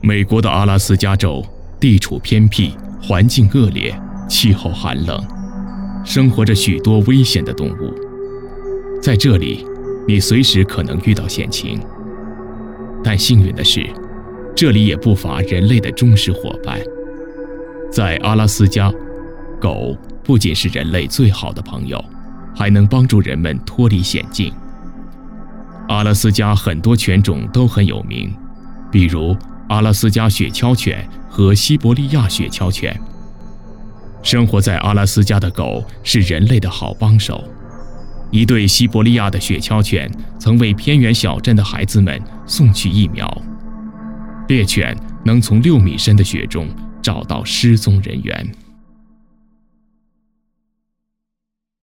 美国的阿拉斯加州地处偏僻，环境恶劣，气候寒冷，生活着许多危险的动物。在这里，你随时可能遇到险情。但幸运的是，这里也不乏人类的忠实伙伴。在阿拉斯加，狗不仅是人类最好的朋友，还能帮助人们脱离险境。阿拉斯加很多犬种都很有名，比如阿拉斯加雪橇犬和西伯利亚雪橇犬。生活在阿拉斯加的狗是人类的好帮手。一对西伯利亚的雪橇犬曾为偏远小镇的孩子们送去疫苗。猎犬能从6米深的雪中找到失踪人员。